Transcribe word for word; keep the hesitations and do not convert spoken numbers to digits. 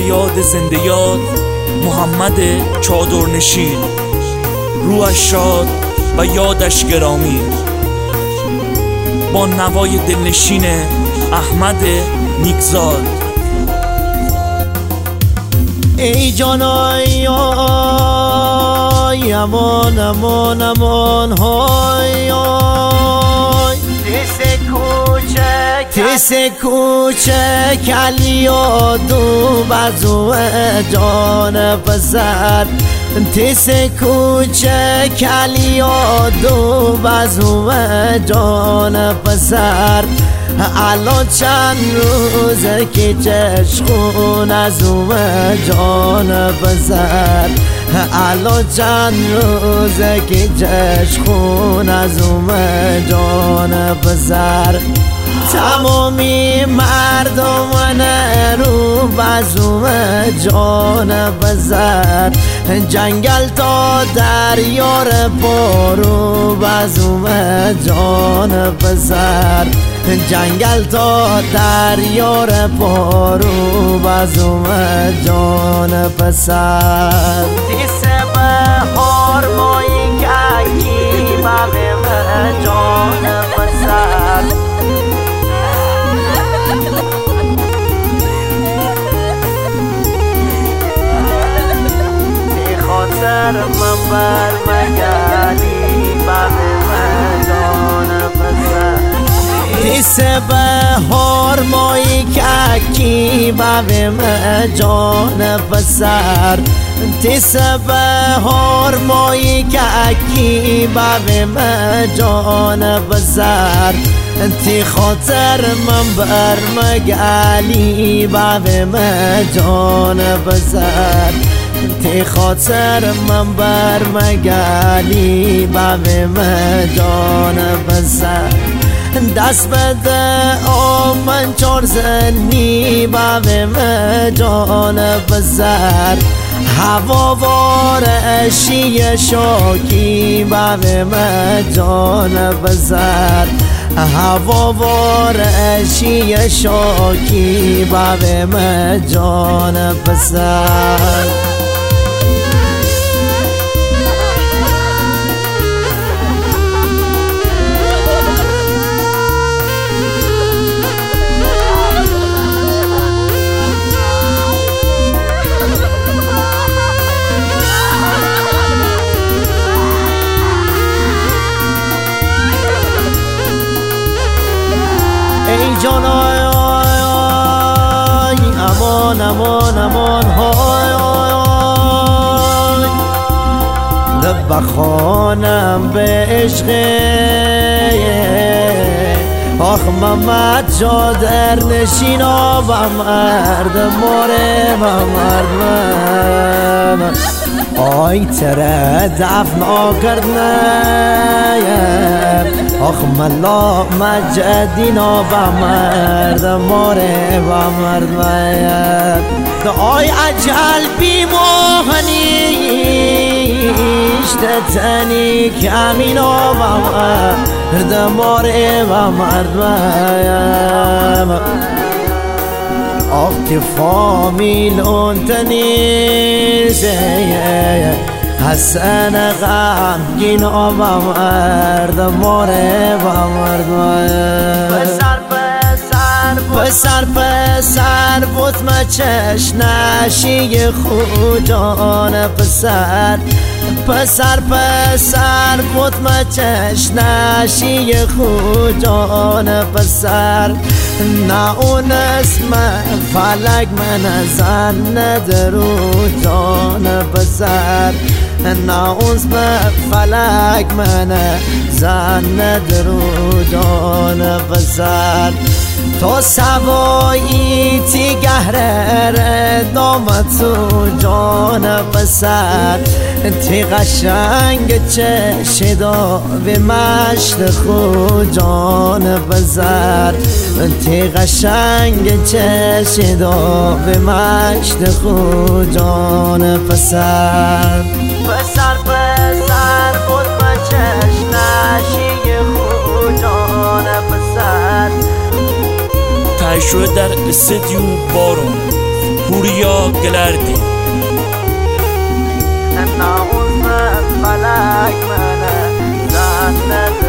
یاد زنده یاد محمد چادرنشین، روحش شاد و یادش گرامی. با نوای دلنشین احمد نیکزاد. ای جانای آی امان امان امان های آی تیس کوچک تیس کوچک علیاد و بزو جان پسر تیس کوچک علیاد و بزو جان پسر الان چند روزه که چشخون از اومه جان پسر الان چند روزه که چشخون از اومه جان پسر تمامی مردم رو بزوم جان پسر جنگل تا دریار پارو بزوم جان پسر جنگل تا دریار پارو بزوم جان پسر تیس بهار مایی که ببیم جان پسر من بر مگلی ببیم جان پسر تیس بهار مایی که ببیم جان پسر تیس بهار مایی که ببیم جان پسر تی خاطر من بر مگلی ببیم جان پسر تی خاطر من بر مگلی ببیم جان پسر دست بده آمن چار زنی ببیم جان پسر هوا وارشی شاکی ببیم جان پسر هوا وارشی شاکی ببیم جان پسر ای جانای آی آی امان امان امان های آی آی دب بخانم به عشق آخ محمد چادر نشینا و مرد ماره و مرد آی تره دفن آکردنه آخ ملا مجدینا و مرد ماره و مرد آی عجل بی موهنیش تتنی کمینا و مرد ماره و مرد آخ تی فامیل اون تنیزه حسن غمگین و مرد ماره و مرد پسر پسر پسر پسر بود مچش نشی خودان پسر پسر پسر بود مچش نشی خودان پسر نه اون اسم فلک من زن ندرو جان پسر نه اون اسم فلک من زن ندرو جان پسر تو سوایی تی گهره دامت تو جان پسر تی قشنگ چشدا به مشت خود جان پسر تی قشنگ چشدا به مشت خود جان پسر پسر پسر بود بچش نشی خود جان پسر تهیه شده در استودیو بارون پوریا گلردی ناوز فلک منه زن